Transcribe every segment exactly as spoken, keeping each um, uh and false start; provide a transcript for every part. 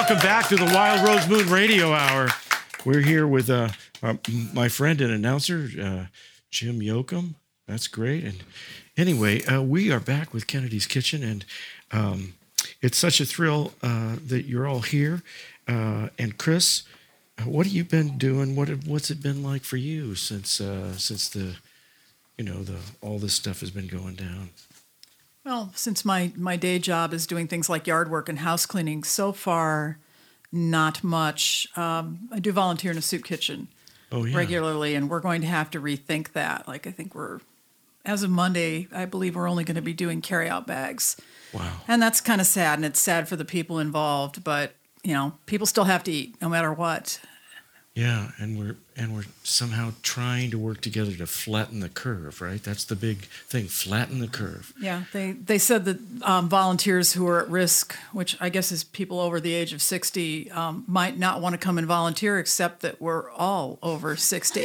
welcome back to the Wild Rose Moon Radio Hour. We're here with uh, uh, my friend and announcer, uh, Jim Yoakum. That's great. And anyway, uh, we are back with Kennedy's Kitchen, and um, it's such a thrill uh, that you're all here. Uh, and Chris, uh, what have you been doing? What have, what's it been like for you since uh, since the, you know, the all this stuff has been going down? Well, since my, my day job is doing things like yard work and house cleaning, so far, not much. Um, I do volunteer in a soup kitchen oh, yeah. regularly, and we're going to have to rethink that. Like, I think we're, as of Monday, I believe we're only going to be doing carry-out bags. Wow. And that's kind of sad, and it's sad for the people involved, but, you know, people still have to eat no matter what. Yeah, and we're and we're somehow trying to work together to flatten the curve, right? That's the big thing, flatten the curve. Yeah, they, they said that um, volunteers who are at risk, which I guess is people over the age of sixty, um, might not want to come and volunteer, except that we're all over sixty.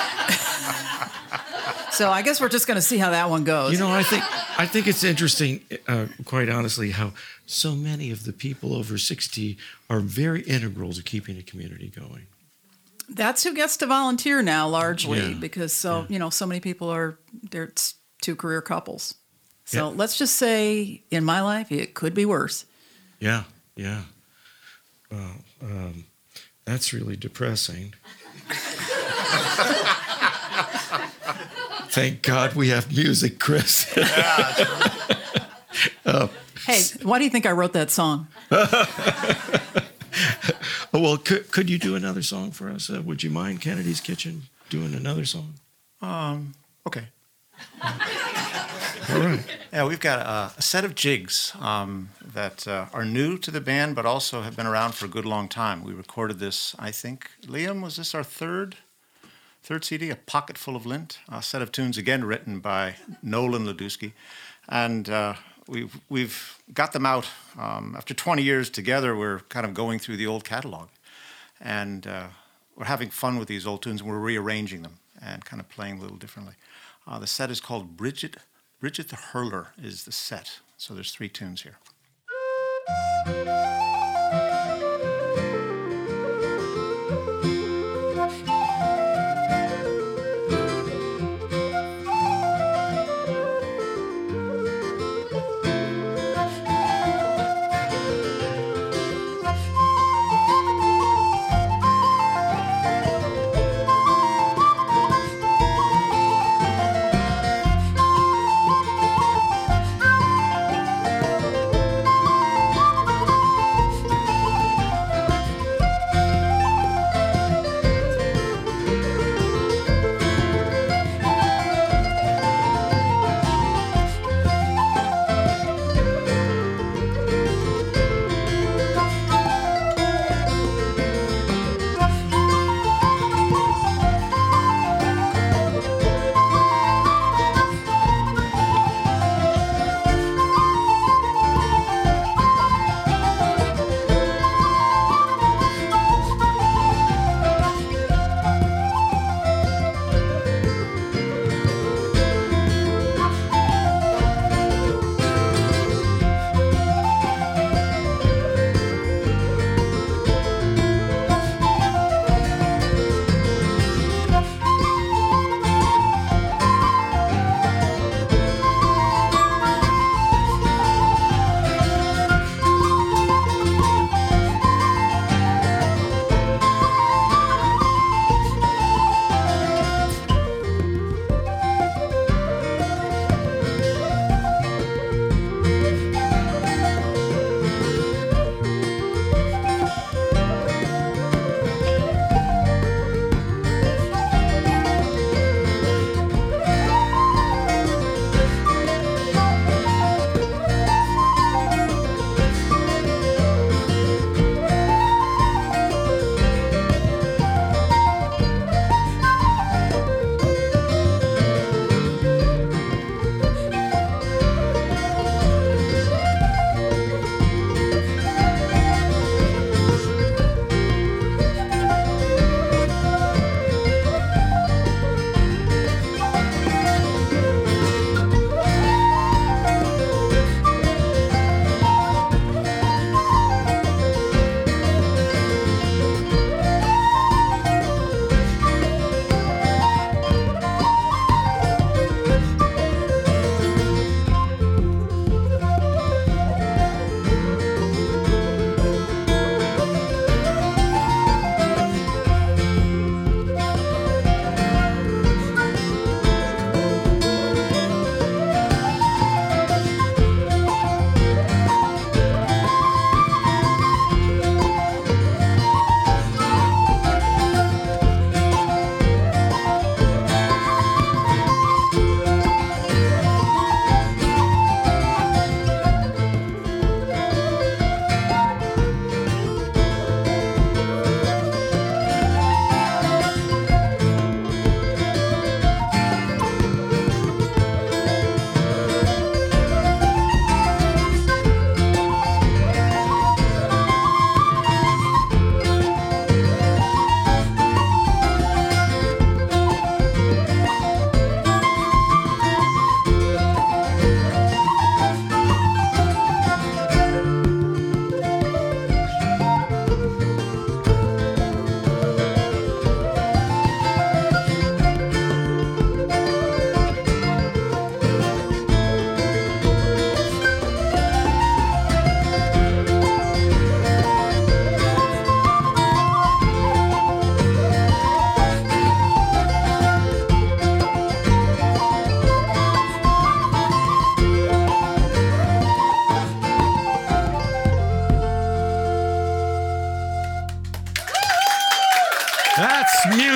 So I guess we're just going to see how that one goes. You know, I think I think it's interesting, uh, quite honestly, how so many of the people over sixty are very integral to keeping a community going. That's who gets to volunteer now, largely, Yeah. because so Yeah. you know so many people are they're two career couples. So Yeah. let's just say, in my life, it could be worse. Yeah, yeah. Well, um, that's really depressing. Thank God we have music, Chris. uh, Hey, why do you think I wrote that song? well, could, could you do another song for us? Uh, would you mind, Kennedy's Kitchen, doing another song? Um, okay. All right. Yeah, we've got a, a set of jigs um, that uh, are new to the band, but also have been around for a good long time. We recorded this, I think, Liam, was this our third third C D? A Pocket Full of Lint, a set of tunes, again, written by Nolan Ladusky. And uh, we've, we've got them out. Um, after twenty years together, we're kind of going through the old catalog. And uh, we're having fun with these old tunes, and we're rearranging them and kind of playing a little differently. Uh, the set is called Bridget. Bridget the Hurler is the set. So there's three tunes here.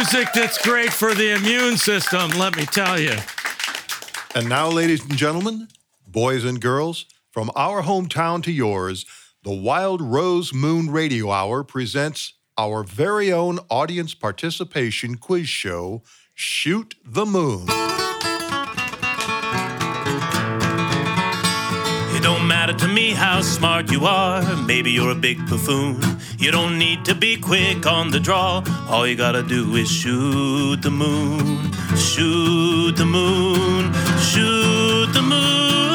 music that's great for the immune system, let me tell you. And now, ladies and gentlemen, boys and girls, from our hometown to yours, the Wild Rose Moon Radio Hour presents our very own audience participation quiz show, Shoot the Moon. It don't matter to me how smart you are, maybe you're a big buffoon. You don't need to be quick on the draw, all you gotta do is shoot the moon. Shoot the moon, shoot the moon.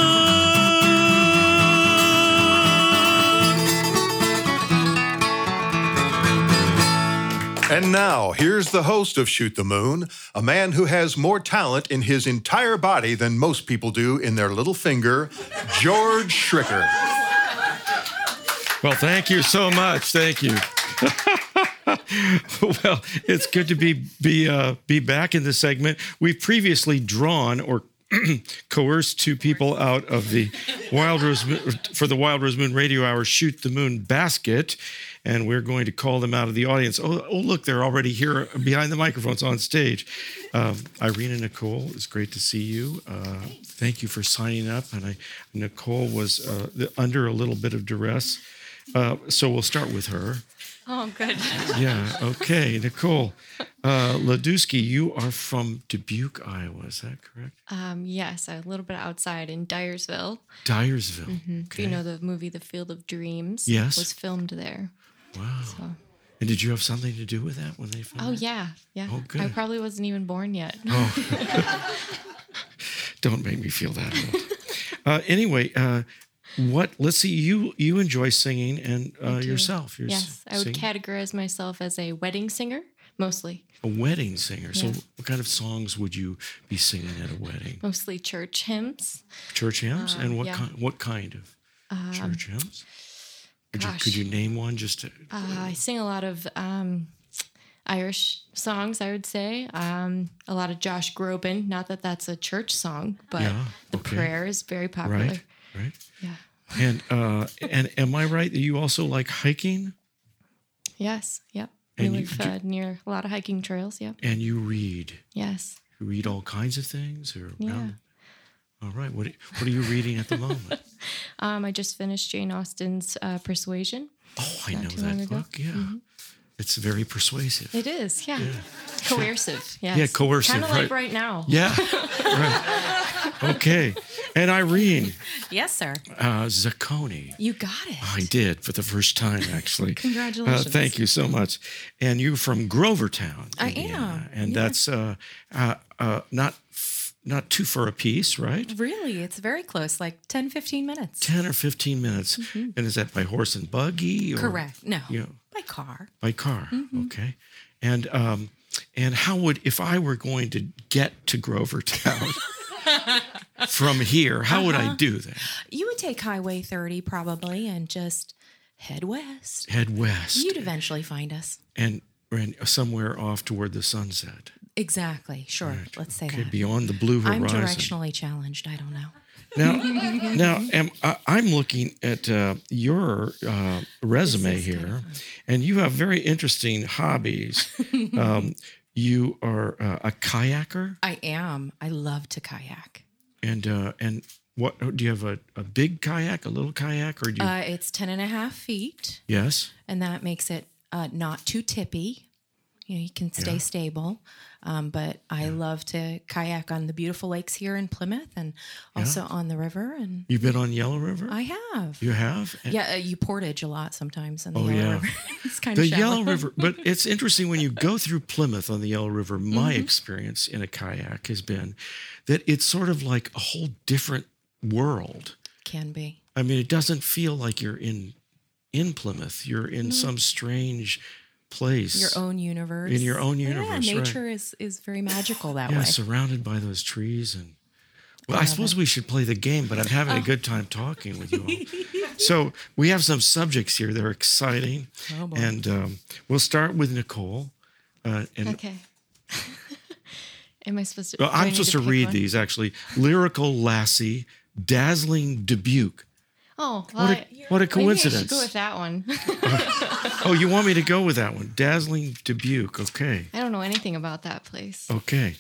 And now, here's the host of Shoot the Moon, a man who has more talent in his entire body than most people do in their little finger, George Schricker. Well, thank you so much. Thank you. Well, it's good to be be uh, be back in this segment. We've previously drawn or coerced two people out of the Wild Rose for the Wild Rose Moon Radio Hour Shoot the Moon basket, and we're going to call them out of the audience. Oh, oh look, they're already here behind the microphones on stage. Uh, Irene and Nicole, it's great to see you. Uh, thank you for signing up. And I, Nicole was uh, under a little bit of duress, uh, so we'll start with her. Oh, good. Yeah, okay. Nicole uh, Ladusky, you are from Dubuque, Iowa. Is that correct? Um, yes, a little bit outside in Dyersville. Dyersville. Mm-hmm. Okay. You know the movie The Field of Dreams? Yes. Was filmed there. Wow. So. And did you have something to do with that when they filmed Oh, it? yeah. Yeah. Oh, good. I probably wasn't even born yet. Oh. Don't make me feel that old. Uh, anyway, uh, what? Let's see. You you enjoy singing and uh, yourself. You're yes, I would singing? categorize myself as a wedding singer, mostly. A wedding singer. Yeah. So, what kind of songs would you be singing at a wedding? Mostly church hymns. Church hymns, Um, and what yeah. kind? What kind of Um, church hymns? Could you, gosh. could you name one? Just to, Uh, I sing a lot of um, Irish songs, I would say. Um, a lot of Josh Groban. Not that that's a church song, but Yeah, the okay. prayer is very popular. right, right. Yeah. And uh, and am I right that you also like hiking Yes. Yep. And we you- live do- uh, near a lot of hiking trails. Yep. and you read? Yes. You read all kinds of things, or Yeah. around? All right. What what are you reading at the moment? Um, I just finished Jane Austen's uh, Persuasion. Oh, I Not know too long that ago. book. Yeah, it's very persuasive. It is, yeah. Coercive, yes. Yeah, coercive, Kind of like right. right now. Yeah. Right. Okay. And Irene Yes, sir. uh, Zacconi. You got it. I did for the first time, actually. Congratulations. Uh, thank you so much. And you're from Grovertown, I Indiana. am, And yeah. that's uh, uh, uh, not f- not two for a piece, right? Really, it's very close, like ten, fifteen minutes. ten or fifteen minutes. And is that by horse and buggy? Or, Mm-hmm. Correct. No, You know, by car. by car. Mm-hmm. Okay. And um, and how would, if I were going to get to Grovertown from here, how would Uh-huh. I do that? You would take Highway thirty probably and just head west. Head west. You'd eventually find us. and, and somewhere off toward the sunset. Exactly. Sure. Right. Let's say Okay, that. beyond the blue I'm horizon. directionally challenged. I don't know. Now, now, am, I, I'm looking at uh, your uh, resume This is here, kind of fun. and you have very interesting hobbies. um, you are uh, a kayaker, I am. I love to kayak. and uh, and what do you have a, a big kayak, a little kayak, or do you? Uh, it's ten and a half feet, yes. and that makes it uh, not too tippy. You know, you can stay Yeah. stable. Um, but I love to kayak on the beautiful lakes here in Plymouth and also on the river. And You've been on Yellow River. I have. You have. And Yeah, uh, you portage a lot sometimes on the Oh, Yellow yeah. River. It's kind The of shallow. Yellow River, but it's interesting when you go through Plymouth on the Yellow River. My Mm-hmm. experience in a kayak has been that it's sort of like a whole different world. Can be. I mean, it doesn't feel like you're in in Plymouth. You're in some strange place. Your own universe. In your own universe, Yeah, right. nature is, is very magical that yeah, way. surrounded by those trees and. Well, I, love suppose it. we should play the game, but I'm having Oh. a good time talking with you all. So we have some subjects here that are exciting, Oh, boy. and um, we'll start with Nicole. Uh, and Okay. Am I supposed to? Well, do I I'm need supposed to pick read one? these actually. Lyrical Lassie, Dazzling Dubuque. Oh, well, What a, I- what a maybe I should coincidence. go with that one. Oh, you want me to go with that one? Dazzling Dubuque. Okay. I don't know anything about that place. Okay.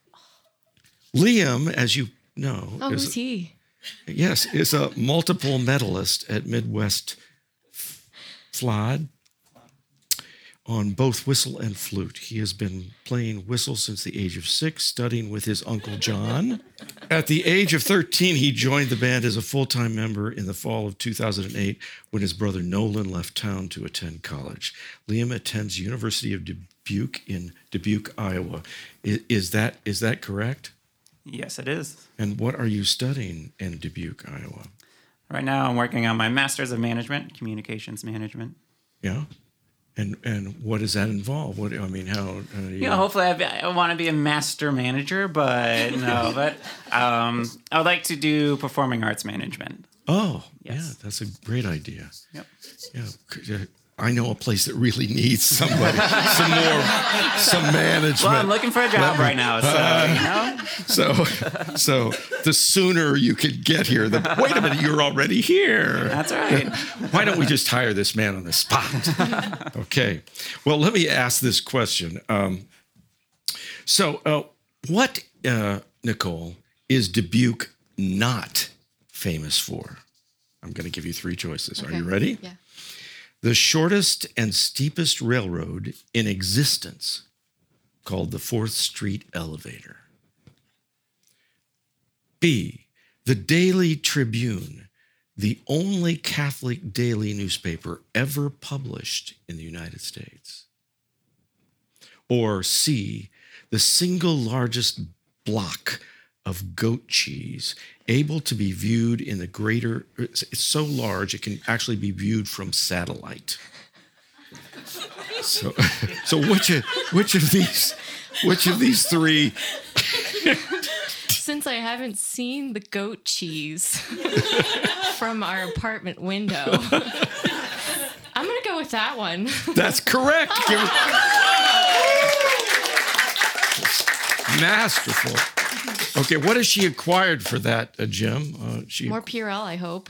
Liam, as you know, Oh, is, who's he? yes, is a multiple medalist at Midwest F- Flod on both whistle and flute. He has been playing whistle since the age of six, studying with his Uncle John. At the age of thirteen, he joined the band as a full-time member in the fall of two thousand eight when his brother Nolan left town to attend college. Liam attends University of Dubuque in Dubuque, Iowa. Is, is that is that correct? Yes, it is. And what are you studying in Dubuque, Iowa? Right now, I'm working on my Master's of Management, Communications Management. Yeah. And and what does that involve? What I mean, how? how do you, You know, hopefully I, I want to be a master manager, but no, but um, I would like to do performing arts management. Oh, Yes. yeah, that's a great idea. Yep. Yeah, I know a place that really needs somebody, some more, some management. Well, I'm looking for a job right now, so you know. So, so the sooner you could get here, the wait a minute, you're already here. That's right. Why don't we just hire this man on the spot? Okay. Well, let me ask this question. Um, so, uh, what, uh, Nicole, is Dubuque not famous for? I'm going to give you three choices. Are Okay. you ready? Yeah. The shortest and steepest railroad in existence, called the Fourth Street Elevator. B, the Daily Tribune, the only Catholic daily newspaper ever published in the United States. Or C, the single largest block of goat cheese able to be viewed in the greater, it's it's so large it can actually be viewed from satellite. So, so which of, which of these, which of these three? Since I haven't seen the goat cheese from our apartment window, I'm going to go with that one. That's correct. Give it- Masterful. Okay, what has she acquired for that, uh, Jim? Uh, she More Purell, I hope.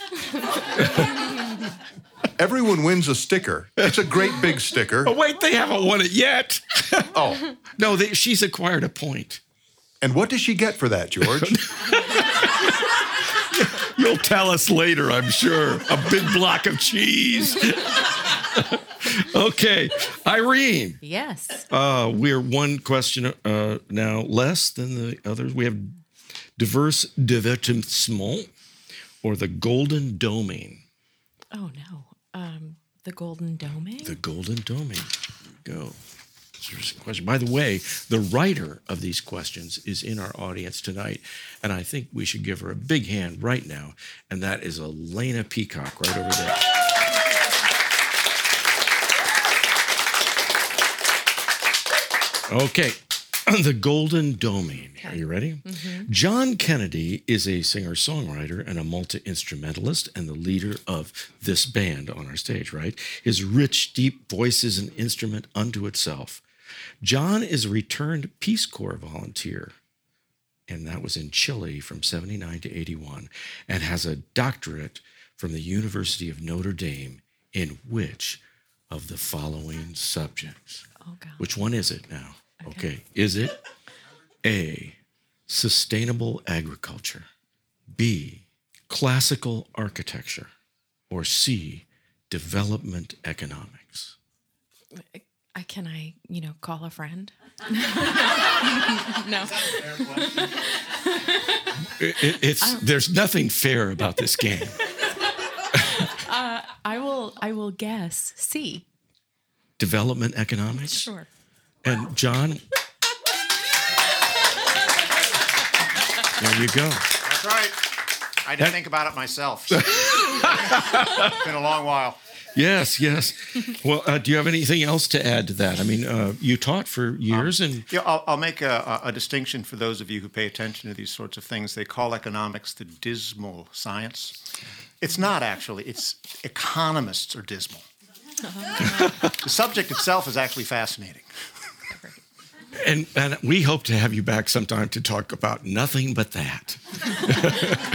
Everyone wins a sticker. It's a great big sticker. Oh, wait, they haven't won it yet. Oh, No, they, she's acquired a point. and what does she get for that, George? You'll tell us later, I'm sure. A big block of cheese. Okay, Irene. Yes. Uh, we're one question uh, now less than the others. We have diverse divertissement or the golden domain. Oh no. Um, the Golden Domain. The golden domain. Go. Here's a question. By the way, the writer of these questions is in our audience tonight, and I think we should give her a big hand right now, and that is Elena Peacock right over there. Okay, the Golden Domain. Are you ready? Mm-hmm. John Kennedy is a singer-songwriter and a multi-instrumentalist and the leader of this band on our stage, right? His rich, deep voice is an instrument unto itself. John is a returned Peace Corps volunteer, and that was in Chile from seventy-nine to eighty-one, and has a doctorate from the University of Notre Dame in which of the following subjects? Oh God. Which one is it now? Okay. okay. Is it A, sustainable agriculture, B, classical architecture, or C, development economics? I can I you know call a friend? No. It, it, it's Um, there's nothing fair about this game. Uh, I will I will guess C. Development economics. Sure. And John, there you go. That's right. I didn't think about it myself. So. It's been a long while. Yes, yes. Well, uh, do you have anything else to add to that? I mean, uh, you taught for years, and Yeah, I'll, I'll make a, a distinction for those of you who pay attention to these sorts of things. They call economics the dismal science. It's not actually. It's economists are dismal. The subject itself is actually fascinating. and and we hope to have you back sometime to talk about nothing but that.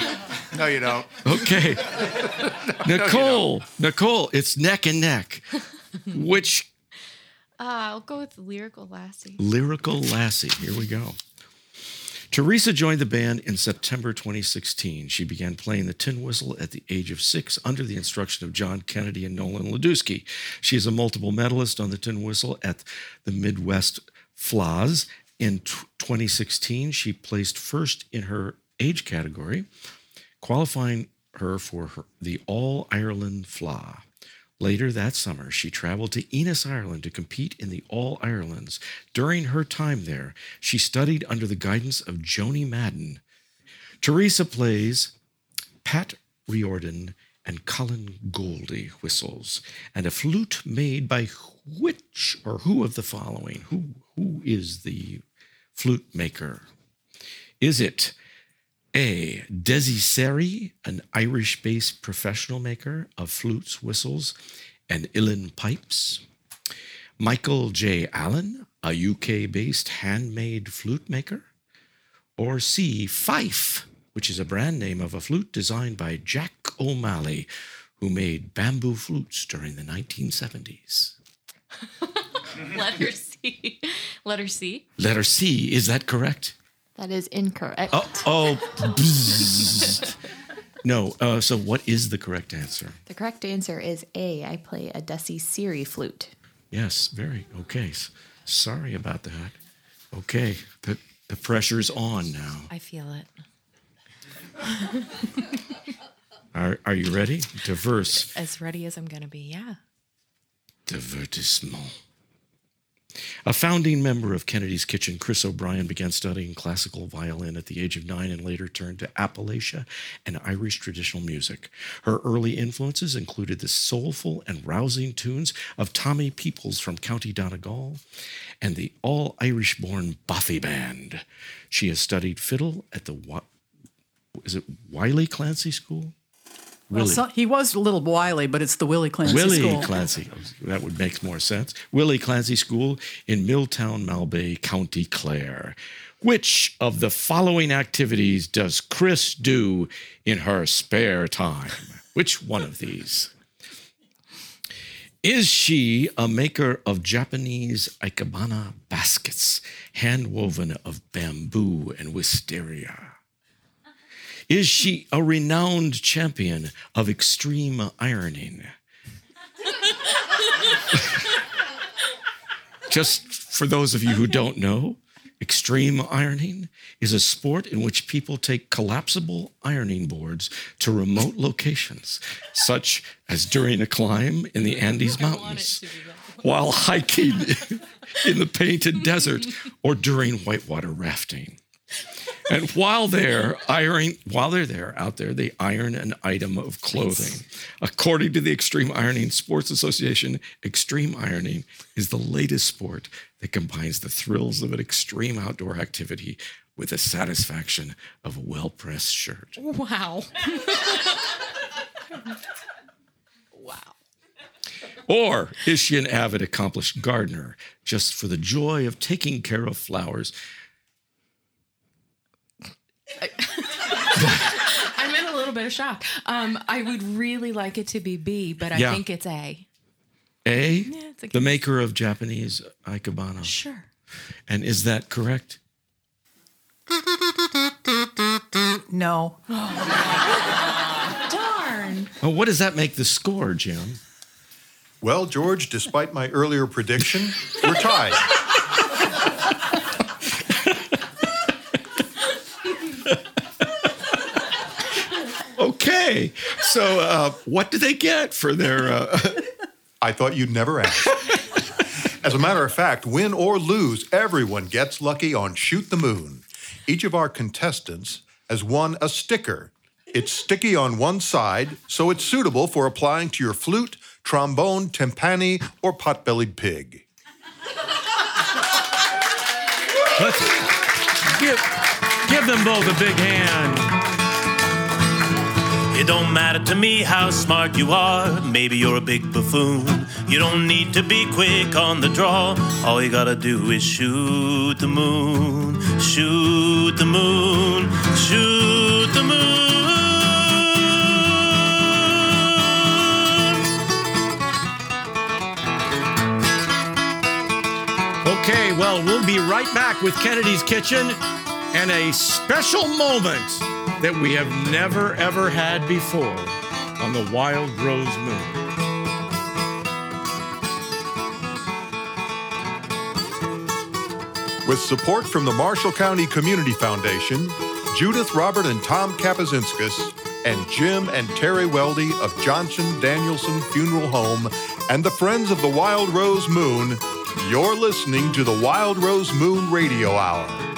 No, you don't. Okay. Nicole, Nicole, it's neck and neck. Which Uh, I'll go with Lyrical Lassie. Lyrical Lassie? Here we go. Teresa joined the band in September twenty sixteen. She began playing the tin whistle at the age of six under the instruction of John Kennedy and Nolan Ladusky. She is a multiple medalist on the tin whistle at the Midwest F L A S. In twenty sixteen, she placed first in her age category, qualifying her for her, the All-Ireland F L A. Later that summer, she traveled to Ennis, Ireland to compete in the All-Irelands. During her time there, she studied under the guidance of Joni Madden. Teresa plays Pat Riordan and Colin Goldie whistles, and a flute made by which or who of the following? Who who is the flute maker? Is it A. Desi Seri, an Irish-based professional maker of flutes, whistles, and uilleann pipes? Michael J. Allen, a U K-based handmade flute maker? Or C. Fife, which is a brand name of a flute designed by Jack O'Malley, who made bamboo flutes during the nineteen seventies. Letter C. Letter C. Letter C, is that correct? That is incorrect. Oh, oh bzzzt. No, uh, so what is the correct answer? The correct answer is A. I play a Desi Seri flute. Yes, very, okay. S- Sorry about that. Okay, the, the pressure's on now. I feel it. Are, are you ready? Diverse. As ready as I'm going to be, yeah. Divertissement. A founding member of Kennedy's Kitchen, Chris O'Brien began studying classical violin at the age of nine and later turned to Appalachia and Irish traditional music. Her early influences included the soulful and rousing tunes of Tommy Peoples from County Donegal and the all-Irish-born Buffy Band. She has studied fiddle at the, is it Wiley Clancy School? Well, so, he was a little wily, but it's the Willie Clancy Willie School. Clancy. That would make more sense. Willie Clancy School in Milltown, Malbay, County Clare. Which of the following activities does Chris do in her spare time? Which one of these? Is she a maker of Japanese ikebana baskets, hand-woven of bamboo and wisteria? Is she a renowned champion of extreme ironing? Just for those of you who don't know, extreme ironing is a sport in which people take collapsible ironing boards to remote locations, such as during a climb in the Andes Mountains, while hiking in the painted desert, or during whitewater rafting. And while they're ironing, while they're there, out there, they iron an item of clothing. According to the Extreme Ironing Sports Association, extreme ironing is the latest sport that combines the thrills of an extreme outdoor activity with the satisfaction of a well-pressed shirt. Wow. Wow. Or is she an avid, accomplished gardener just for the joy of taking care of flowers? I'm in a little bit of shock. Um, I would really like it to be B, but I Yeah. think it's A. A, Yeah, it's a the maker of Japanese ikebana. Sure. And is that correct? No. Darn. Oh, what does that make the score, Jim? Well, George, despite my earlier prediction, we're tied. Okay, so uh, what do they get for their... Uh... I thought you'd never ask. As a matter of fact, win or lose, everyone gets lucky on Shoot the Moon. Each of our contestants has won a sticker. It's sticky on one side, so it's suitable for applying to your flute, trombone, timpani, or pot-bellied pig. Let's give, give them both a big hand. It don't matter to me how smart you are. Maybe you're a big buffoon. You don't need to be quick on the draw. All you gotta do is shoot the moon. Shoot the moon. Shoot the moon. be right back with Kennedy's Kitchen and a special moment that we have never, ever had before on the Wild Rose Moon. With support from the Marshall County Community Foundation, Judith, Robert, and Tom Kapazinskis, and Jim and Terry Weldy of Johnson Danielson Funeral Home, and the Friends of the Wild Rose Moon, you're listening to the Wild Rose Moon Radio Hour.